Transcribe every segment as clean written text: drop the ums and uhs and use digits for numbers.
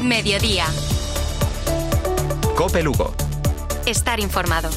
Mediodía. COPE Lugo. Estar informado.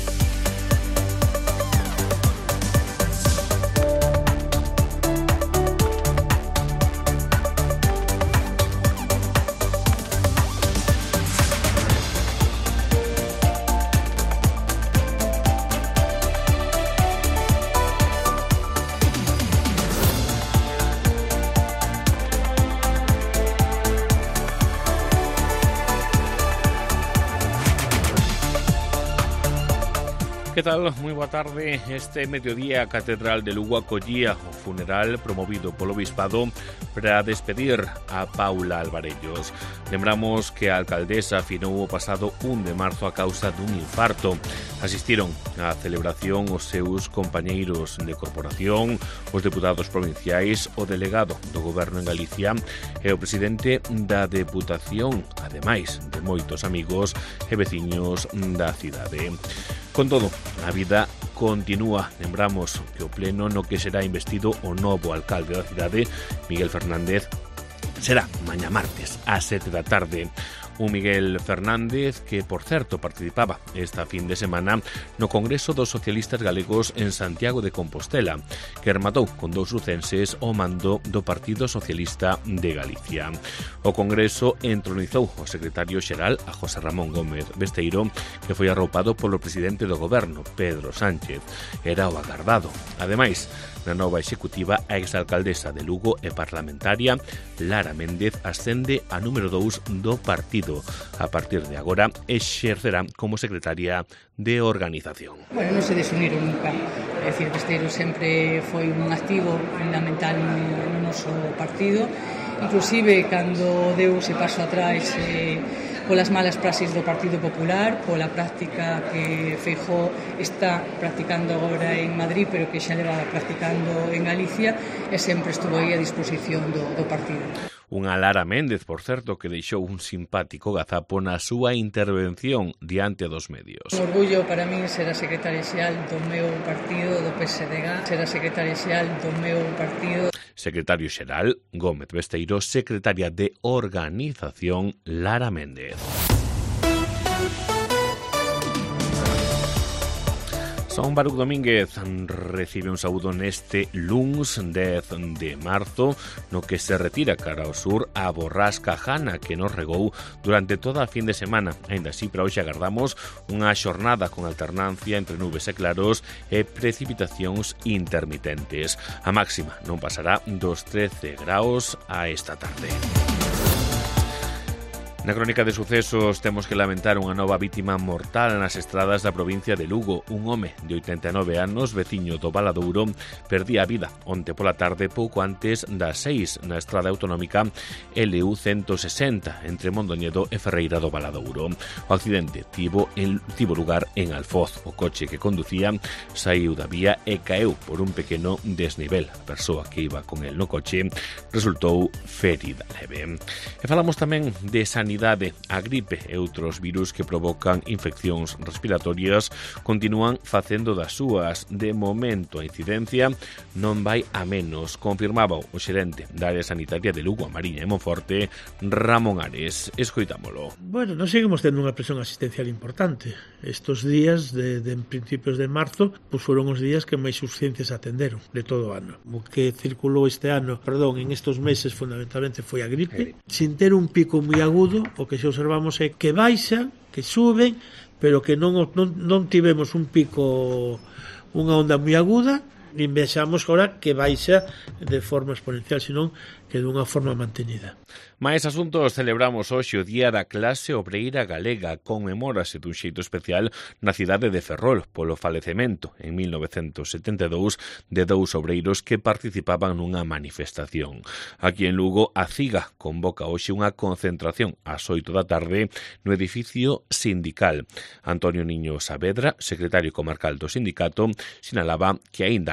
Que tal? Moi boa tarde. Este mediodía a Catedral de Lugo acollía o funeral promovido polo Bispado para despedir a Paula Alvarellos. Lembramos que a alcaldesa afinou o pasado 1 de marzo a causa dun infarto. Asistiron á celebración os seus compañeiros de corporación, os deputados provinciais, o delegado do Goberno en Galicia e o presidente da Deputación, ademais de moitos amigos e veciños da cidade. Con todo, a vida continúa. Lembramos que o pleno no que será investido o novo alcalde da cidade, Miguel Fernández, será mañá martes ás 7 da tarde. Un Miguel Fernández que, por certo, participaba esta fin de semana no Congreso dos Socialistas Galegos en Santiago de Compostela, que rematou con 2 lucenses ao mando do Partido Socialista de Galicia. O Congreso entronizou o secretario xeral, a José Ramón Gómez Besteiro, que foi arroupado polo presidente do Goberno, Pedro Sánchez. Era o agardado. Ademais, na nova executiva, a exalcaldesa de Lugo e parlamentaria Lara Méndez ascende a número 2 do partido. A partir de agora, exercerá como secretaria de organización. Bueno, non se desuniron nunca. É dicir, Besteiro sempre foi un activo fundamental no noso partido. Inclusive, cando deu ese paso atrás polas malas praxis do Partido Popular, pola práctica que Feijóo está practicando agora en Madrid, pero que xa leva practicando en Galicia, e sempre estuvo aí a disposición do partido. Unha Lara Méndez, por certo, que deixou un simpático gazapo na súa intervención diante dos medios. Un orgullo para min ser a secretaria xeral do meu partido, do PSDG, ser a secretaria xeral do meu partido. Secretario xeral Gómez Besteiro, secretaria de organización Lara Méndez. Son Baruch Domínguez recibe un saúdo neste luns 10 de marzo, no que se retira cara ao sur a borrasca Hanna, que nos regou durante toda a fin de semana. Ainda así, para hoxe agardamos unha xornada con alternancia entre nubes e claros e precipitacións intermitentes. A máxima non pasará dos 13 graus a esta tarde. Na crónica de sucesos temos que lamentar unha nova vítima mortal nas estradas da provincia de Lugo. Un home de 89 anos, veciño do Valadouro, perdía a vida onte pola tarde pouco antes das 6 na estrada autonómica LU 160 entre Mondoñedo e Ferreira do Valadouro. O accidente tivo lugar en Alfoz. O coche que conducía saiu da vía e caeu por un pequeno desnivel. A persoa que iba con el no coche resultou ferida leve. E falamos tamén de sanidade. A gripe e outros virus que provocan infeccións respiratorias continúan facendo das súas. De momento, a incidencia non vai a menos, confirmaba o xerente da área sanitaria de Lugo, a Mariña e Monforte, Ramón Ares. Escoitámolo. Bueno, nos seguimos tendo unha presión asistencial importante. Estos días, de principios de marzo, pues foron os días que máis urxencias atenderon de todo o ano. O que circulou este ano, en estos meses, fundamentalmente foi a gripe, sin ter un pico moi agudo. O que xe observamos é que baixan, que suben, pero que non tivemos un pico, unha onda moi aguda, nin vexamos agora que baixa de forma exponencial, senón que dunha forma mantenida. Máis asuntos, celebramos hoxe o Día da Clase Obreira Galega. Conmemórase dun xeito especial na cidade de Ferrol polo falecemento en 1972 de 2 obreiros que participaban nunha manifestación. Aquí en Lugo, a CIGA convoca hoxe unha concentración ás 8 da tarde no edificio sindical. Antonio Niño Saavedra, secretario comarcal do sindicato, sinalaba que aínda hai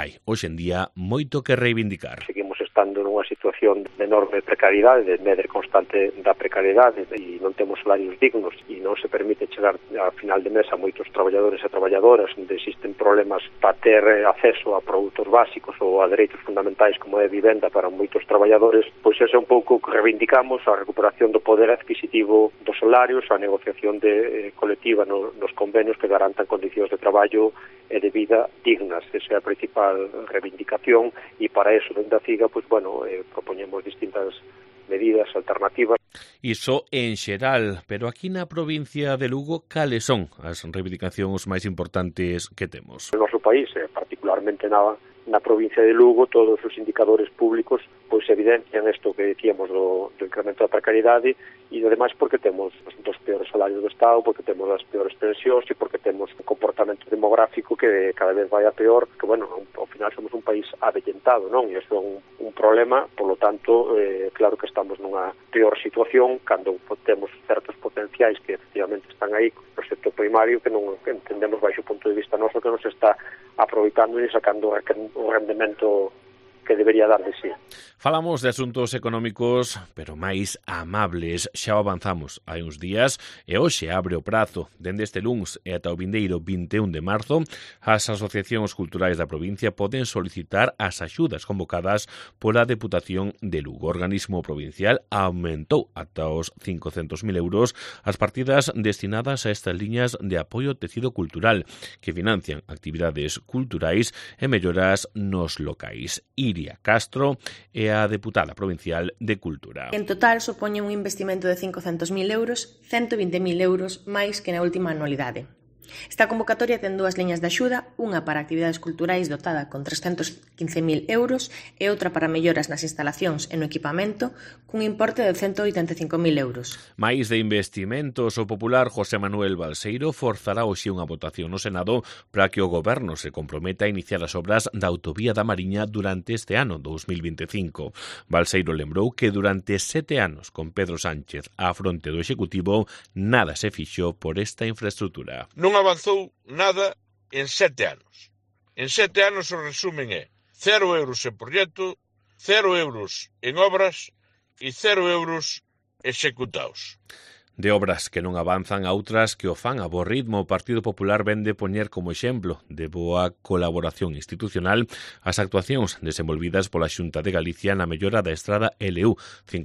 hai, hoxe en día, moito que reivindicar. Seguimos estando nunha situación de enorme precariedade, de medre constante da precariedade, e non temos salarios dignos e non se permite chegar a final de mes a moitos traballadores e traballadoras, onde existen problemas para ter acceso a produtos básicos ou a dereitos fundamentais como é a vivenda para moitos traballadores. Pois ese é un pouco que reivindicamos, a recuperación do poder adquisitivo dos salarios, a negociación colectiva nos convenios que garantan condicións de traballo e de vida dignas. Esa é a principal reivindicación, e para eso, dende a CIGA, pois, propoñemos distintas medidas alternativas. Iso en xeral, pero aquí na provincia de Lugo, cales son as reivindicacións máis importantes que temos? No noso país, particularmente na provincia de Lugo, todos os indicadores públicos pois evidencian isto que decíamos do incremento da precariedade, e ademais porque temos dos peores salarios do Estado, porque temos as peores pensións e porque temos un comportamento demográfico que cada vez vai a peor, que, ao final somos un país avellentado, non? E iso é un problema, polo tanto, claro que estamos nunha peor situación cando temos certos potenciais que efectivamente están aí no sector primario, que non entendemos baixo o punto de vista noso que non se está aproveitando e sacando o rendemento que debería dar de sí. Falamos de asuntos económicos, pero máis amables. Xa avanzamos hai uns días e hoxe abre o prazo dende este luns e ata o vindeiro 21 de marzo. As asociacións culturais da provincia poden solicitar as axudas convocadas pola Deputación de Lugo. O organismo provincial aumentou ata os 500.000 euros as partidas destinadas a estas liñas de apoio ao tecido cultural que financian actividades culturais e melloras nos locais. Iria Castro é a deputada provincial de Cultura. En total supoñe un investimento de 500.000 euros, 120.000 euros máis que na última anualidade. Esta convocatoria ten dúas liñas de axuda, unha para actividades culturais dotada con 315.000 euros e outra para melloras nas instalacións e no equipamento cun importe de 185.000 euros. Máis de investimentos, o popular José Manuel Balseiro forzará hoxe unha votación no Senado para que o Goberno se comprometa a iniciar as obras da autovía da Mariña durante este ano 2025. Balseiro lembrou que durante 7 anos con Pedro Sánchez á fronte do Executivo nada se fixo por esta infraestructura. Non avanzou nada en 7 anos. En 7 anos o resumen é 0 euros en proxecto, 0 euros en obras e 0 euros executados. De obras que non avanzan a outras que o fan a bo ritmo, o Partido Popular vende poñer como exemplo de boa colaboración institucional as actuacións desenvolvidas pola Xunta de Galicia na mellora da estrada LU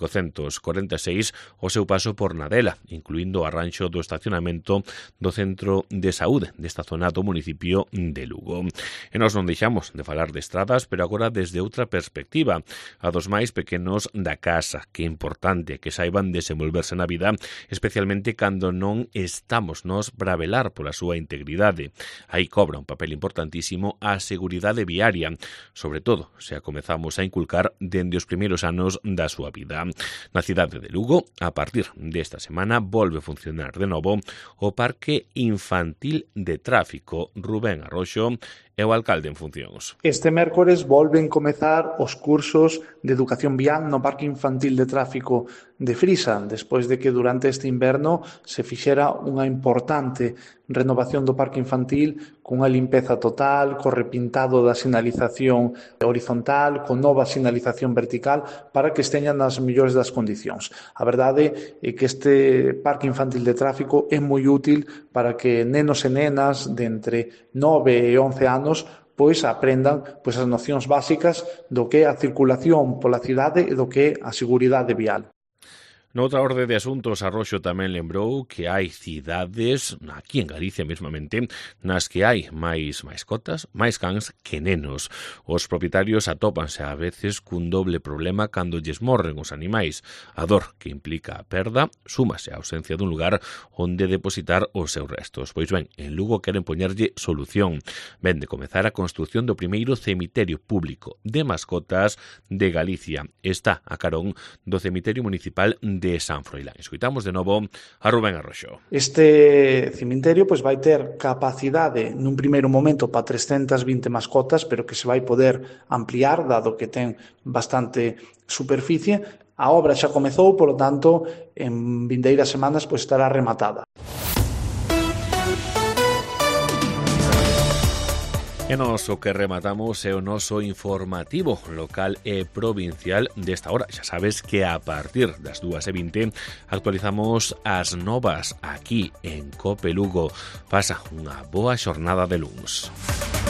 546 o seu paso por Nadela, incluindo o arranxo do estacionamento do Centro de Saúde desta zona do municipio de Lugo. E nós non deixamos de falar de estradas, pero agora desde outra perspectiva, a dos máis pequenos da casa, que é importante que saiban desenvolverse na vida, especialmente cando non estamos nós para velar pola súa integridade. Aí cobra un papel importantísimo a seguridade viaria, sobre todo se a comezamos a inculcar dende os primeiros anos da súa vida. Na cidade de Lugo, a partir desta semana, volve a funcionar de novo o Parque Infantil de Tráfico. Rubén Arroxo é o alcalde en funcións. Este mércores volven comezar os cursos de educación vial no Parque Infantil de Tráfico de Frisa, despois de que durante este inverno se fixera unha importante renovación do parque infantil cunha limpeza total, co repintado da sinalización horizontal, con nova sinalización vertical para que esteñan nas mellores das condicións. A verdade é que este parque infantil de tráfico é moi útil para que nenos e nenas de entre 9 e 11 anos pois aprendan as nocións básicas do que é a circulación pola cidade e do que é a seguridade vial. Noutra orde de asuntos, Arroxo tamén lembrou que hai cidades, aquí en Galicia mesmamente, nas que hai máis mascotas, máis cans que nenos. Os propietarios atópanse a veces cun doble problema cando lles morren os animais. A dor que implica a perda súmase a ausencia dun lugar onde depositar os seus restos. Pois ben, en Lugo queren poñerlle solución. Ven de comezar a construción do primeiro cemiterio público de mascotas de Galicia. Está a carón do cemiterio municipal de San Froilán. Escoitamos de novo a Rubén Arroxo. Este cemiterio vai ter capacidade nun primeiro momento para 320 mascotas, pero que se vai poder ampliar, dado que ten bastante superficie. A obra xa comezou, polo tanto, en vindeiras semanas estará rematada. E nos o que rematamos é o noso informativo local e provincial desta hora. Xa sabes que a partir das 2:20 actualizamos as novas aquí en COPE Lugo. Pasa unha boa xornada de luns.